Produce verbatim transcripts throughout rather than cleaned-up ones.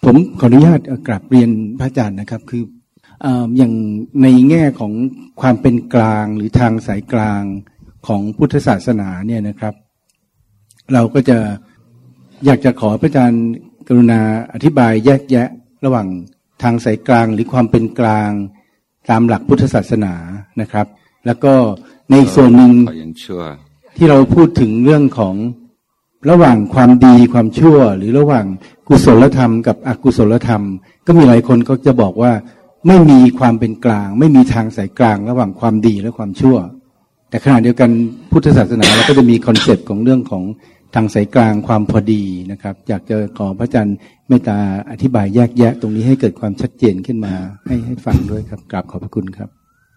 ผมขออนุญาตกราบเรียนพระอาจารย์นะครับคืออย่างในแง่ของความเป็นกลางหรือทางสายกลางของพุทธศาสนาเนี่ยนะครับเราก็จะอยากจะขอพระอาจารย์กรุณาอธิบายแยกแยะระหว่างทางสายกลางหรือความเป็นกลางตามหลักพุทธศาสนานะครับแล้วก็ในส่วนหนึ่งที่เราพูดถึงเรื่องของระหว่างความดีความชั่วหรือระหว่างกุศลธรรมกับอกุศลธรรมก็มีหลายคนก็จะบอกว่าไม่มีความเป็นกลางไม่มีทางสายกลางระหว่างความดีและความชั่วแต่ขณะเดียวกันพุทธศาสนาเราก็จะมีคอนเซปต์ของเรื่องของทางสายกลางความพอดีนะครับอยากจะขอพระอาจารย์เมตตาอธิบายแยกแยะตรงนี้ให้เกิดความชัดเจนขึ้นมาให้ให้ฟังด้วยครับกราบขอบพระคุณครับ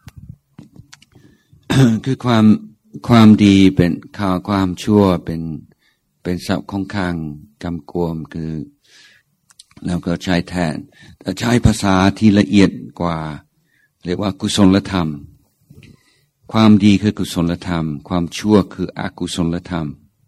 คือความความดีเป็นข่าวความชั่วเป็นเป็นศัพท์ค่อนข้างกำกวมคือแล้วก็ใช้แทนแต่ใช้ภาษาที่ละเอียดกว่าเรียกว่ากุศลธรรมความดีคือกุศลธรรมความชั่วคืออกุศลธรรม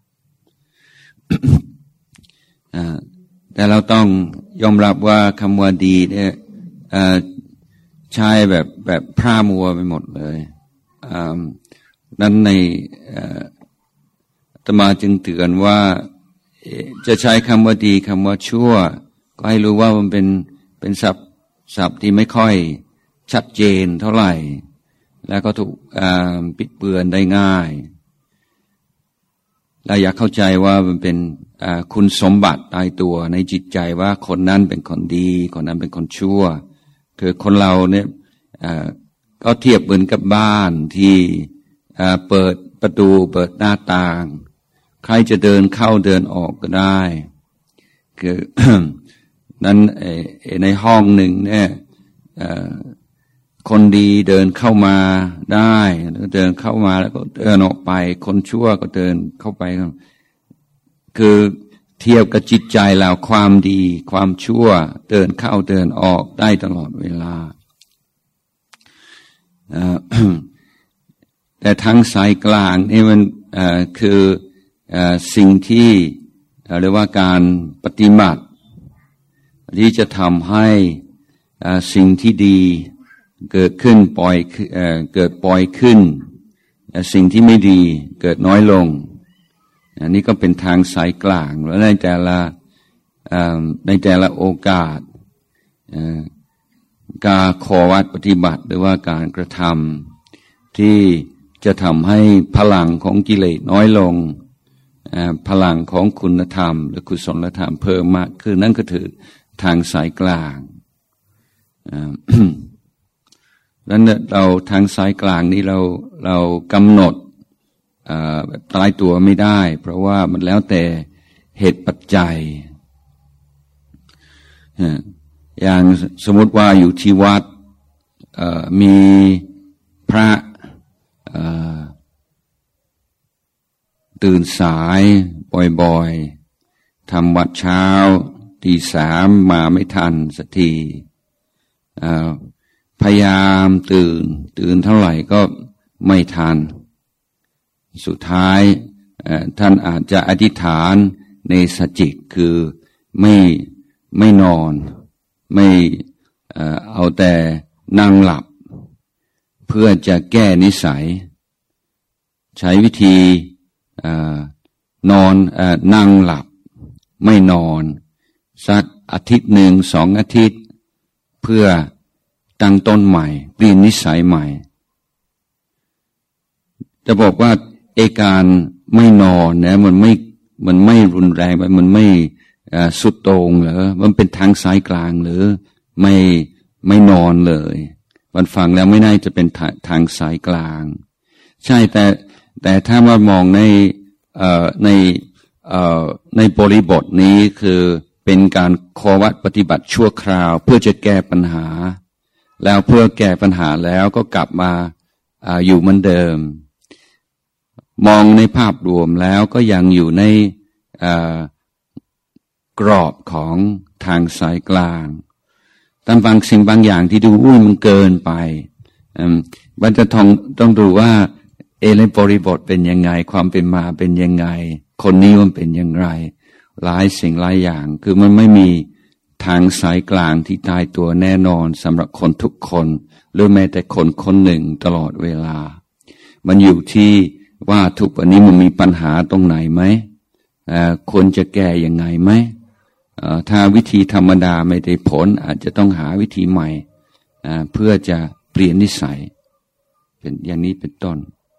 แต่เราต้องยอมรับว่าคำว่าดีเนี่ยใช้แบบแบบพร่ามัวไปหมดเลยนั้นในอาตมาจึงเตือนว่าจะใช้คำว่าดีคำว่าชั่วก็ให้รู้ว่ามันเป็นเป็นศัพท์ศัพท์ที่ไม่ค่อยชัดเจนเท่าไหร่แล้วก็ถูกปิดเบือนได้ง่ายเราอยากเข้าใจว่ามันเป็นคุณสมบัติตายตัวในจิตใจว่าคนนั้นเป็นคนดีคนนั้นเป็นคนชั่วคือคนเราเนี่ยก็เทียบเหมือนกับบ้านที่เปิดประตูเปิดหน้าต่างใครจะเดินเข้าเดินออกก็ได้คือ นั้นในห้องหนึ่งเนี่ยคนดีเดินเข้ามาได้เดินเข้ามาแล้วก็เดินออกไปคนชั่วก็เดินเข้าไปคือเทียบกับจิตใจเราความดีความชั่วเดินเข้าเดินออกได้ตลอดเวลา แต่ทั้งสายกลางนี่มันคือสิ่งที่เรียกว่าการปฏิบัติที่จะทำให้สิ่งที่ดีเกิดขึ้นปล่อยเกิดปล่อยขึ้นสิ่งที่ไม่ดีเกิดน้อยลงอันนี้ก็เป็นทางสายกลางแล้วในแต่ละในแต่ละโอกาสการขอวัดปฏิบัติหรือว่าการกระทำที่จะทำให้พลังของกิเลสน้อยลงพลังของคุณธรรมหรือกุศลธรรมเพิ่มมากขึ้นนั่นก็ถือทางสายกลางแล้วเราทางสายกลางนี้เราเรากำหนดแบบตายตัวไม่ได้เพราะว่ามันแล้วแต่เหตุปัจจัยอย่างสมมติว่าอยู่ที่วัดมีพระตื่นสายบ่อยๆทำวัดเช้าตีสามมาไม่ทันสักทีพยายามตื่นตื่นเท่าไหร่ก็ไม่ทันสุดท้ายท่านอาจจะอธิษฐานในสัจจิกคือไม่ไม่นอนไม่เอาแต่นั่งหลับเพื่อจะแก้นิสัยใช้วิธีนอนนั่งหลับไม่นอนสักอาทิตย์หนึ่งสองอาทิตย์เพื่อตั้งต้นใหม่เปลี่ยนนิสัยใหม่จะบอกว่าเอการไม่นอนเนี่ยมันไม่มันไม่รุนแรงไปมันไม่สุดโต่งเหรอมันเป็นทางสายกลางหรือไม่ไม่นอนเลยมันฟังแล้วไม่น่าจะเป็นทางสายกลางใช่แต่แต่ถ้ามามองในเอ่อในเอ่อในบริบทนี้คือเป็นการขอวัดปฏิบัติชั่วคราวเพื่อจะแก้ปัญหาแล้วเพื่อแก้ปัญหาแล้วก็กลับมาอ่าอยู่เหมือนเดิมมองในภาพรวมแล้วก็ยังอยู่ในอ่ากรอบของทางสายกลางตามบางสิ่งบางอย่างที่ดูอุ้ยมันเกินไปมันจะต้องต้องดูว่าเอเลบริบทเป็นยังไงความเป็นมาเป็นยังไงคนนี้มันเป็นอย่างไรหลายสิ่งหลายอย่างคือมันไม่มีทางสายกลางที่ตายตัวแน่นอนสำหรับคนทุกคนหรือแม้แต่คนคนหนึ่งตลอดเวลามันอยู่ที่ว่าทุกวันนี้มันมีปัญหาตรงไหนไหมควรจะแก้ยังไงไหมถ้าวิธีธรรมดาไม่ได้ผลอาจจะต้องหาวิธีใหม่เพื่อจะเปลี่ยนนิสัยเป็นอย่างนี้เป็นต้น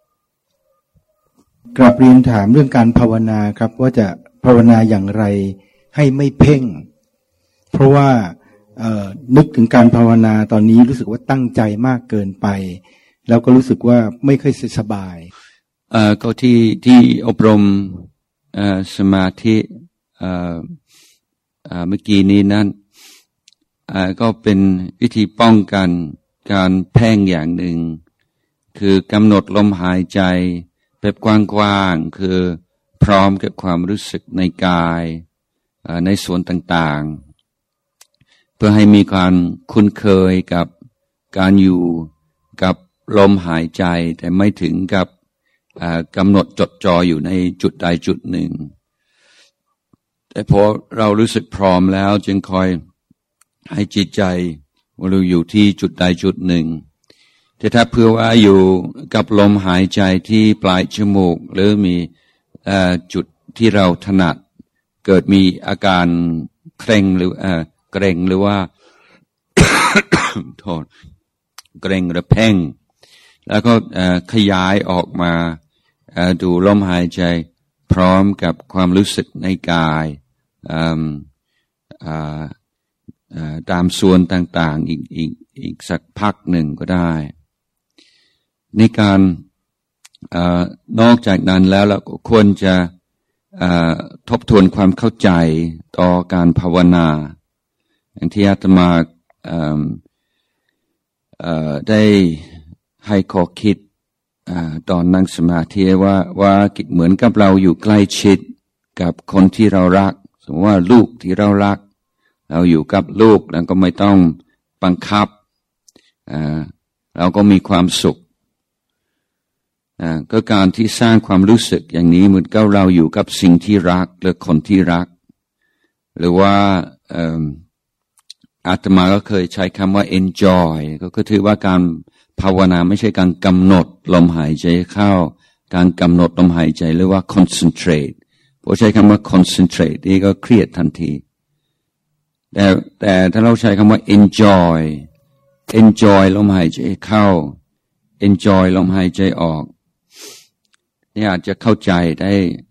กราบเรียนถามเรื่องการภาวนาครับว่าจะภาวนาอย่างไรให้ไม่เพ่งเพราะว่านึกถึงการภาวนาตอนนี้รู้สึกว่าตั้งใจมากเกินไปแล้วก็รู้สึกว่าไม่ค่อยสบายเอ่อก็ที่ที่อบรมเอ่อสมาธิเอ่อเอ่อเมื่อกี้นี้นั้นเอ่อก็เป็นวิธีป้องกันการเพ่งอย่างหนึ่งคือกำหนดลมหายใจแบบกว้างๆคือพร้อมกับความรู้สึกในกายในส่วนต่างๆเพื่อให้มีการคุ้นเคยกับการอยู่กับลมหายใจแต่ไม่ถึงกับกำหนดจดจ่ออยู่ในจุดใดจุดหนึ่งแต่พอเรารู้สึกพร้อมแล้วจึงคอยให้จิตใจเราอยู่ที่จุดใดจุดหนึ่งแต่ถ้าเพื่อว่าอยู่กับลมหายใจที่ปลายจมูกหรือมีจุดที่เราถนัดเกิดมีอาการเคร่งหรือเกร็งหรือว่า โทษเกร็งหรือเพ่งแล้วก็ขยายออกมาดูลมหายใจพร้อมกับความรู้สึกในกายตามส่วนต่างๆอีกอีกอีกสักพักหนึ่งก็ได้ในการนอกจากนั้นแล้วเราก็ควรจะทบทวนความเข้าใจต่อการภาวนาอย่างที่อาตมาได้ให้ข้อคิดตอนนั่งสมาธิว่าว่าเหมือนกับเราอยู่ใกล้ชิดกับคนที่เรารักสมมติว่าลูกที่เรารักเราอยู่กับลูกแล้วก็ไม่ต้องบังคับเราก็มีความสุขก็การที่สร้างความรู้สึกอย่างนี้เหมือนกับเราอยู่กับสิ่งที่รักหรือคนที่รักหรือว่าอาตมาก็เคยใช้คำว่า enjoy ก็คือถือว่าการภาวนาไม่ใช่การกำหนดลมหายใจเข้าการกำหนดลมหายใจหรือว่า concentrate พอใช้คำว่า concentrate นี่ก็เครียดทันทีแต่แต่ถ้าเราใช้คำว่า enjoy enjoy ลมหายใจเข้า enjoy ลมหายใจออกนี่อาจจะเข้าใจได้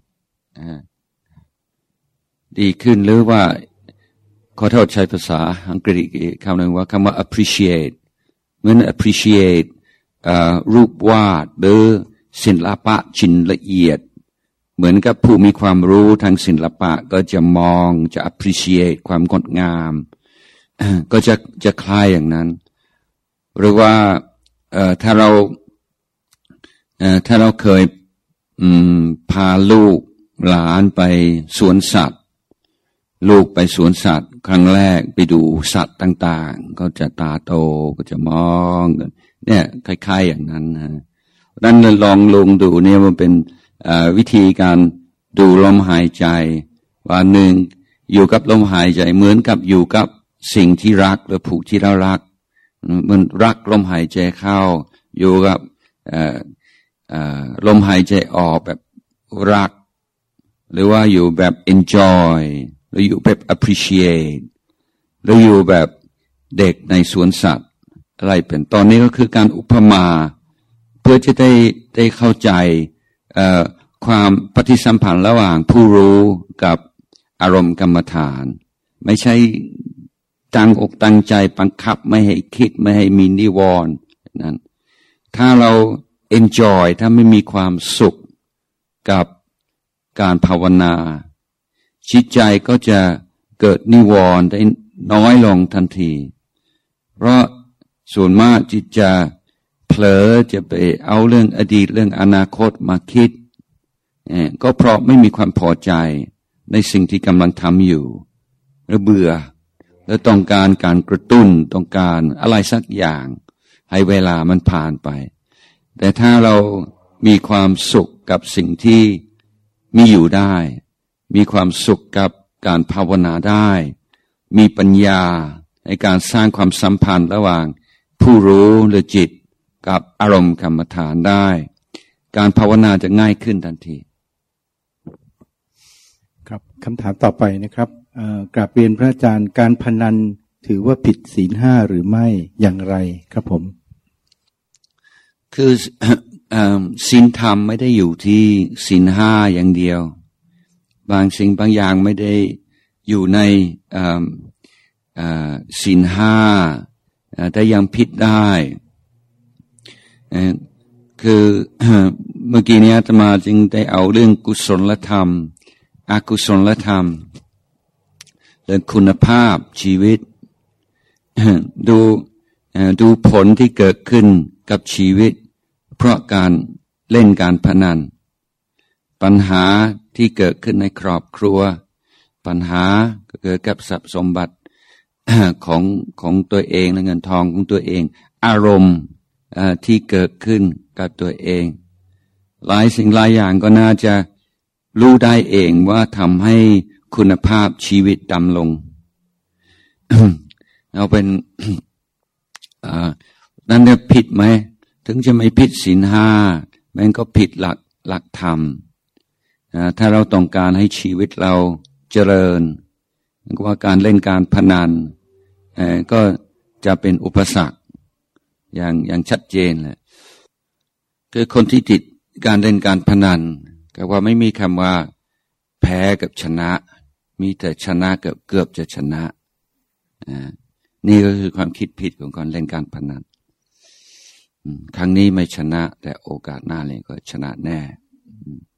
ดีขึ้นหรือว่าขอโทษใช้ภาษาอังกฤษอีกคำหนึ่งว่าคำว่า appreciate เหมือน appreciate รูปวาดหรือศิลปะชิ้นละเอียดเหมือนกับผู้มีความรู้ทางศิลปะก็จะมองจะ appreciate ความงดงามก็จะจะคล้ายอย่างนั้นหรือว่าถ้าเราถ้าเราเคยพาลูกหลานไปสวนสัตว์ลูกไปสวนสัตว์ครั้งแรกไปดูสัตว์ต่างๆก็จะตาโตก็จะมองเนี่ยคล้ายๆอย่างนั้นนะดังนั้นลองลงดูเนี่ยมันเป็นวิธีการดูลมหายใจว่าหนึ่งอยู่กับลมหายใจเหมือนกับอยู่กับสิ่งที่รักหรือผู้ที่เรารักมันรักลมหายใจเข้าอยู่กับลมหายใจออกแบบรักหรือว่าอยู่แบบ enjoy หรืออยู่แบบ appreciate หรืออยู่แบบเด็กในสวนสัตว์อะไรเป็นตอนนี้ก็คือการอุปมาเพื่อจะได้ได้เข้าใจความปฏิสัมพันธ์ระหว่างผู้รู้กับอารมณ์กรรมฐานไม่ใช่ตั้งอกตั้งใจบังคับไม่ให้คิดไม่ให้มีนิวรณ์นั้นถ้าเรา enjoy ถ้าไม่มีความสุขกับการภาวนาจิตใจก็จะเกิดนิวรณ์ได้น้อยลงทันทีเพราะส่วนมากจิตจะเผลอจะไปเอาเรื่องอดีตเรื่องอนาคตมาคิดก็เพราะไม่มีความพอใจในสิ่งที่กำลังทำอยู่หรือเบื่อแล้วต้องการการกระตุ้นต้องการอะไรสักอย่างให้เวลามันผ่านไปแต่ถ้าเรามีความสุขกับสิ่งที่มีอยู่ได้มีความสุขกับการภาวนาได้มีปัญญาในการสร้างความสัมพันธ์ระหว่างผู้รู้หรือจิตกับอารมณ์กรรมฐานได้การภาวนาจะง่ายขึ้นทันทีครับคำถามต่อไปนะครับกราบเรียนพระอาจารย์การพนันถือว่าผิดศีลห้าหรือไม่อย่างไรครับผมคือศีลธรรมไม่ได้อยู่ที่ศีลห้าอย่างเดียวบางสิ่งบางอย่างไม่ได้อยู่ในศีลห้าแต่ยังผิดได้คือเมื่อกี้นี้อาตมาจึงได้เอาเรื่องกุศลธรรมอกุศลธรรมเรื่องคุณภาพชีวิตดูดูผลที่เกิดขึ้นกับชีวิตเพราะการเล่นการพนันปัญหาที่เกิดขึ้นในครอบครัวปัญหาเกิดกับทรัพย์สมบัติของของตัวเองและเงินทองของตัวเองอารมณ์ที่เกิดขึ้นกับตัวเองหลายสิ่งหลายอย่างก็น่าจะรู้ได้เองว่าทำให้คุณภาพชีวิตต่ำลง เอาเป็น นั่นจะผิดไหมถึงจะไม่ผิดศีลห้ามันก็ผิดหลักหลักธรรมถ้าเราต้องการให้ชีวิตเราเจริญก็ว่าการเล่นการพนันก็จะเป็นอุปสรรคอย่างอย่างชัดเจนเลยคือคนที่ติดการเล่นการพนันก็ว่าไม่มีคำว่าแพ้กับชนะมีแต่ชนะกับเกือบจะชนะนี่ก็คือความคิดผิดของการเล่นการพนันครั้งนี้ไม่ชนะแต่โอกาสหน้าเลยก็ชนะแน่